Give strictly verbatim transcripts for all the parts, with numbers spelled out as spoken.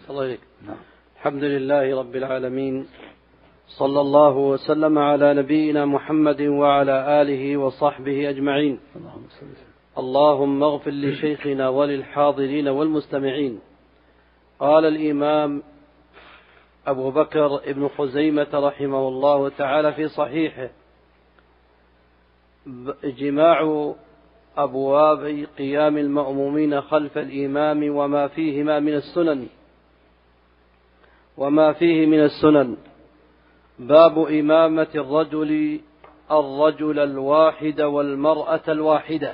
الله إليك. الحمد لله رب العالمين، صلى الله وسلم على نبينا محمد وعلى آله وصحبه أجمعين. اللهم اغفر لشيخنا وللحاضرين والمستمعين. قال الإمام أبو بكر ابن خزيمة رحمه الله تعالى في صحيحه: جماع أبواب قيام المأمومين خلف الإمام وما فيهما من السنن وما فيه من السنن. باب إمامة الرجل الرجل الواحد والمرأة الواحدة.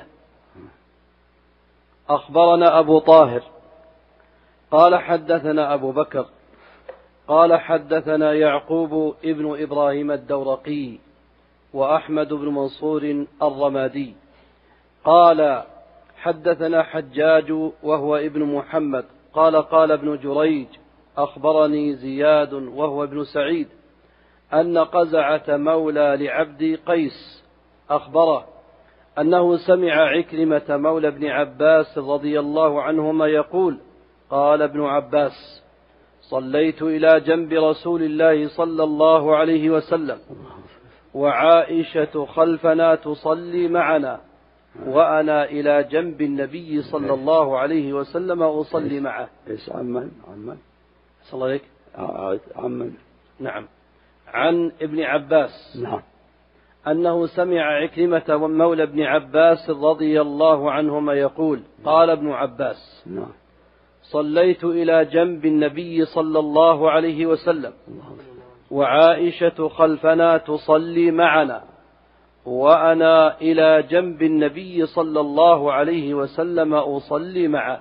أخبرنا أبو طاهر قال حدثنا أبو بكر قال حدثنا يعقوب ابن إبراهيم الدورقي وأحمد بن منصور الرمادي قال حدثنا حجاج وهو ابن محمد قال قال ابن جريج أخبرني زياد وهو ابن سعيد أن قزعة مولى لعبد قيس أخبره أنه سمع عكرمة مولى ابن عباس رضي الله عنهما يقول: قال ابن عباس: صليت إلى جنب رسول الله صلى الله عليه وسلم وعائشة خلفنا تصلي معنا وأنا إلى جنب النبي صلى الله عليه وسلم أصلي معه. إيش عمن عمن صلى الله عليك عمن نعم عن ابن عباس نعم أنه سمع عكرمة مولى ابن عباس رضي الله عنهما يقول: قال ابن عباس: نعم صليت إلى جنب النبي صلى الله عليه وسلم وعائشة خلفنا تصلي معنا وأنا إلى جنب النبي صلى الله عليه وسلم أصلي معه.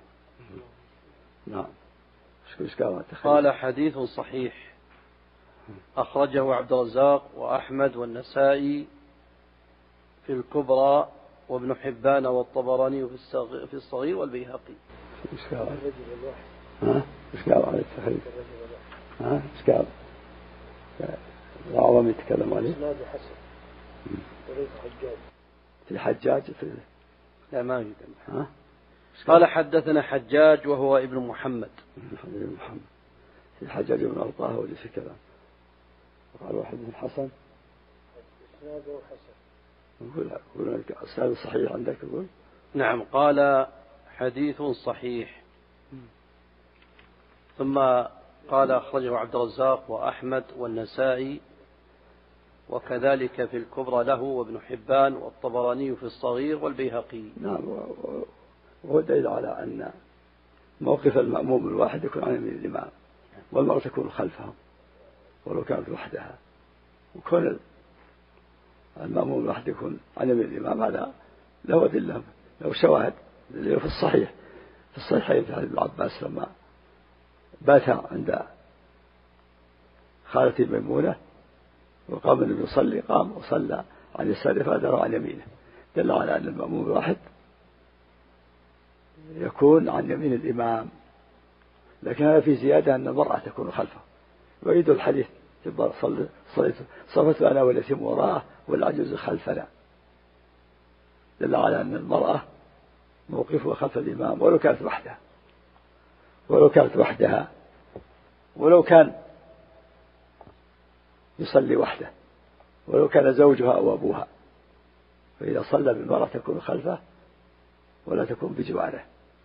نعم. قال: حديث صحيح أخرجه عبد الرزاق وأحمد والنسائي في الكبرى وابن حبان والطبراني في الصغير والبيهقي. إيش قال؟ ها؟ إيش قال على التخريج؟ ها؟ إيش قال؟ الأعظم يتكلم عليه. إسناد حسن. وليس حجاج. في حجاج في لا ما يوجد. ها؟ قال: حدثنا حجاج وهو ابن محمد. ابن محمد. في حجاج بن أرطاه ولا في كلام. قالوا حديث حسن. إسناده حسن. يقول يقول الإسناد صحيح عندك يقول. نعم. قال: حديث صحيح. ثم قال: أخرجه عبد الرزاق وأحمد والنسائي وكذلك في الكبرى له وابن حبان والطبراني في الصغير والبيهقي. نعم. وهو دليل على أن موقف المأموم الواحد يكون عن يمين الإمام والمرأة تكون خلفهم ولو كانت وحدها، وكون المأموم الواحد يكون عن يمين الإمام هذا له أدلة له شواهد في الصحيح في الصحيحين في حديث ابن عباس لما بات عند خالتي ميمونة وقام النبي يصلي قام وصلى عن يساره فأدار عن يمينه، دل على أن المأموم الواحد يكون عن يمين الإمام، لكن هذا في زيادة أن المرأة تكون خلفه. ويريد الحديث صليت صفت أنا واليتيم وراءه والعجوز خلفنا، دل على أن المرأة موقفها خلف الإمام ولو كانت وحدها ولو كانت وحدها ولو كان يصلي وحده ولو كان زوجها أو أبوها، فإذا صلى بالمرأة تكون خلفه ولا تكون بجواره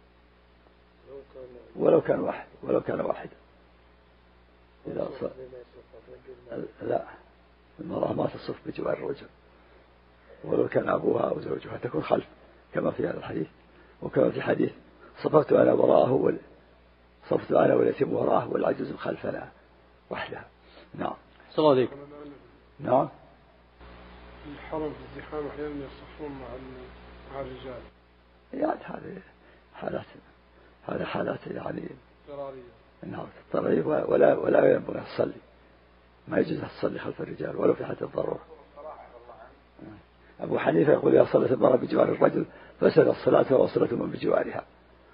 ولو كان واحد ولو كان واحد. إذا صلى لا المرأة ما تصف بجوار الرجل ولو كان أبوها أو زوجها تكون خلف، كما في هذا الحديث وكما في حديث صفت أنا وراءه صفت أنا واليتيم وراءه والعجوز خلفنا وحدها. نعم. السلام عليكم. نعم. الحرم في الزحام أحيانا يصفون مع مع الرجال. يعني هذه حالات هذه حالات يعني اضطرارية. نعم اضطرارية ولا ولا ينبغي أن تصلي، ما يجوز أن تصلي خلف الرجال ولو في حالة الضرورة. أبو حنيفة يقول: إذا صلت المرأة بجوار الرجل فسد الصلاة وصلت من بجوارها.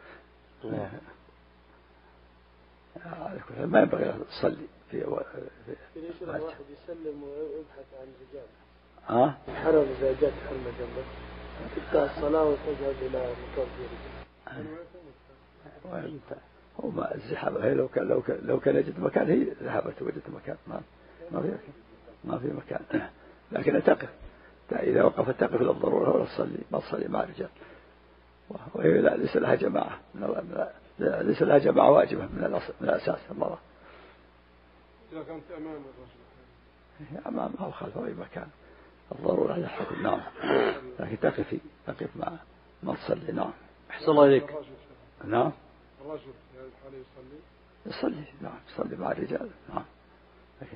ما ينبغي أن تصلي في ليش الواحد يسلم ويبحث عن الرجال؟ ها؟ الحرم إذا جاءت حرمة جنبك تبدأ الصلاة وتذهب إلى مكان فيه رجال. وما الزحام هي لو كان لو كان لو كان يجد مكان هي ذهبت وجدت مكان ما ما في مكان ما في مكان لكن تقف إذا وقفت تقف للضرورة ولا تصلي ما تصلي مع الرجال وهي لا ليس لها جماعة ليس لها جماعة واجبة من الأصل من الأساس المرأة إذا كانت أمام الرجل هي أمامها وخلفها أي مكان الضرورة على حكم نعم لكن تقفي تقف مع ما تصلي نعم. أحسن الله إليك. نعم الرجل في هذه الحالة يصلي يصلي نعم يصلي مع الرجال نعم لكن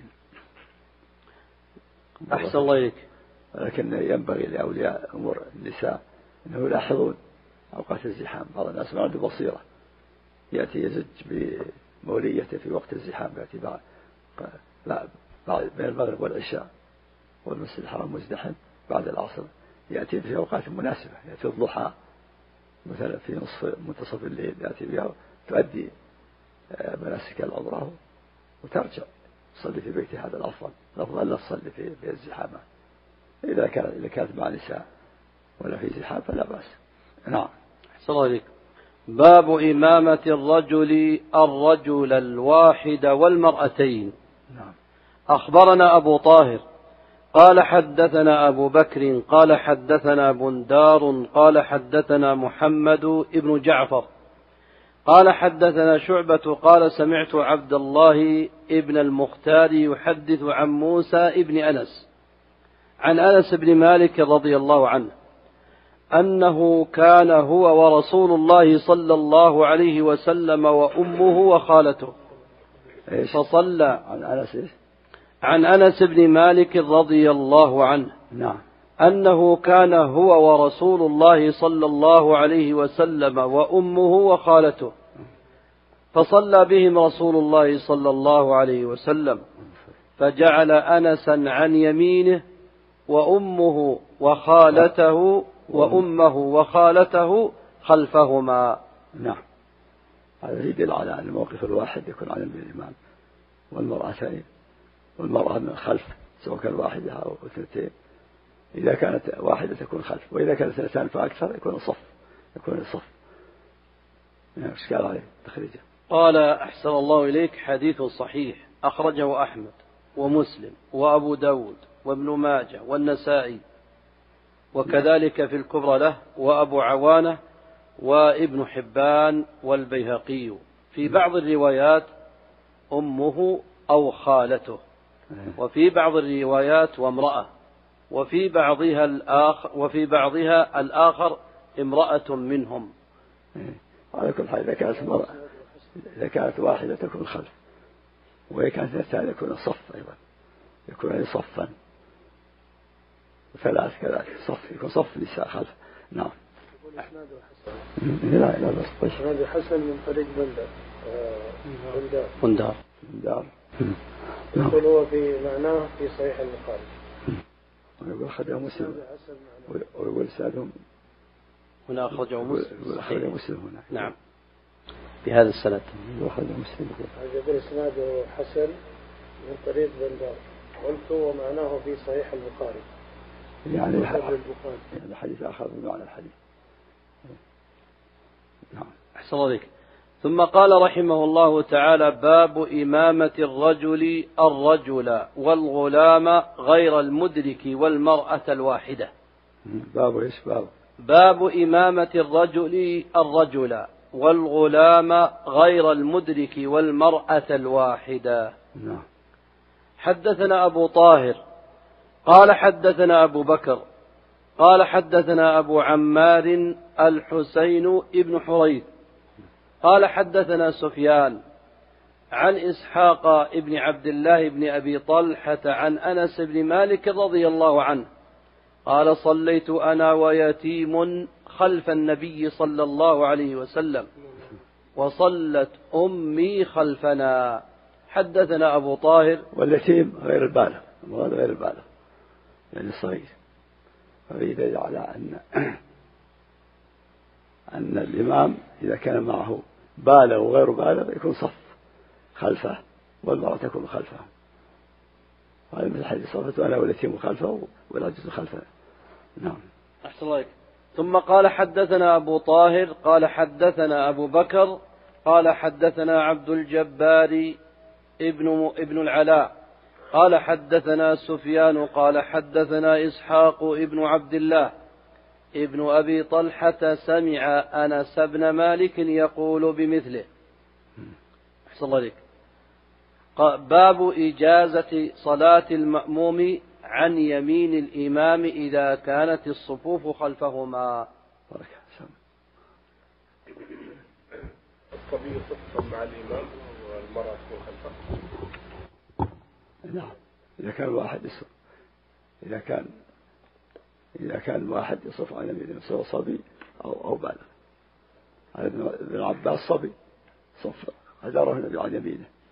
أحسن الله إليك. لكن ينبغي لأولياء أمور النساء أنه يلاحظون أوقات الزحام. بعض الناس ما عنده بصيرة يأتي يزج بموليته في وقت الزحام يأتي بعد لا بعد بين المغرب والعشاء والمسجد الحرام مزدحم بعد العصر يأتي في أوقات مناسبة يأتي الضحى مثلا في نصف منتصف الليل يأتي بها تؤدي مناسك العمرة وترجع تصلي في بيتها هذا الأفضل الأفضل لا تصلي في في الزحامة إذا كانت إذا كانت مع نساء ولا في زحام فلا بأس. نعم. أحسن الله إليك. باب إمامة الرجل الرجل الواحد والمرأتين. نعم. أخبرنا أبو طاهر قال حدثنا أبو بكر قال حدثنا بندار قال حدثنا محمد ابن جعفر قال حدثنا شعبة قال سمعت عبد الله ابن المختار يحدث عن موسى ابن أنس عن أنس بن مالك رضي الله عنه أنه كان هو ورسول الله صلى الله عليه وسلم وأمه وخالته فصلى عن أنس عن أنس بن مالك رضي الله عنه نعم أنه كان هو ورسول الله صلى الله عليه وسلم وأمه وخالته فصلى بهم رسول الله صلى الله عليه وسلم فجعل أنسا عن يمينه وأمه وخالته وأمه وخالته خلفهما. نعم. هذا يدل على أن الموقف الواحد يكون على يمين الإمام والمرأتين والمرأة من الخلف سواء كان واحدة أو اثنتين. إذا كانت واحدة تكون خلف وإذا كانت اثنتان فأكثر يكون الصف يكون الصف. يعني إشكال عليه تخريجه. قال أحسن الله إليك حديث صحيح أخرجه أحمد ومسلم وأبو داود وابن ماجه والنسائي وكذلك في الكبرى له وأبو عوانة وابن حبان والبيهقي في بعض الروايات أمه أو خالته وفي بعض الروايات وامرأة وفي بعضها الآخر وفي بعضها الآخر امرأة منهم. على كل حال إذا كانت امرأة إذا كانت واحدة تكون خلف وإذا كانت الثانية يكون صف أيضا يكون صفا ثلاث كذلك صف يكون صف نساء خلف. نعم. لا لا بس هذا حسن من طريق بندر بندار بندار بندار يقول هو في معناه في صحيح البخاري ويقول أخرجه مسلم ويقول سادهم هنا أخرجه مسلم أخرجه مسلم هنا. نعم بهذا السند وأخرجه مسلم. هذا إسناده حسن من طريق بندار قلت ومعناه في صحيح البخاري يعني هذا حديث آخر من معنى الحديث. نعم. أحسن الله عليك. ثم قال رحمه الله تعالى باب إمامة الرجل الرجل والغلام غير المدرك والمرأة الواحدة. باب إيش باب باب إمامة الرجل الرجل والغلام غير المدرك والمرأة الواحدة. نعم. حدثنا أبو طاهر قال حدثنا أبو بكر قال حدثنا أبو عمار الحسين ابن حريث قال حدثنا سفيان عن إسحاق ابن عبد الله بن أبي طلحة عن أنس بن مالك رضي الله عنه قال صليت أنا ويتيم خلف النبي صلى الله عليه وسلم وصلت أمي خلفنا. حدثنا أبو طاهر. واليتيم غير البالغ المراد غير البالغ يعني الصغير فإذا على أن أن الإمام إذا كان معه بالغ وغير بالغ يكون صف خلفه والمرأة تكون خلفه. هذا من الحديث صفت أنا واليتيم خلفه والعجوز خلفه. نعم. أحسن الله. ثم قال حدثنا أبو طاهر قال حدثنا أبو بكر قال حدثنا عبد الجبار ابن, ابن العلاء قال حدثنا سفيان قال حدثنا إسحاق ابن عبد الله ابن أبي طلحة سمع أنس بن مالك يقول بمثله. أحسن الله عليك. باب إجازة صلاة المأموم عن يمين الإمام إذا كانت الصفوف خلفهما. الصبي يصف مع الإمام والمرأة تكون خلفه. نعم إذا كان واحد يصف إذا كان إذا كان واحد يصف عن يمينه سواء صبي أو أو بالغ. على ابن عباس صبي صف أداره النبي عن يمينه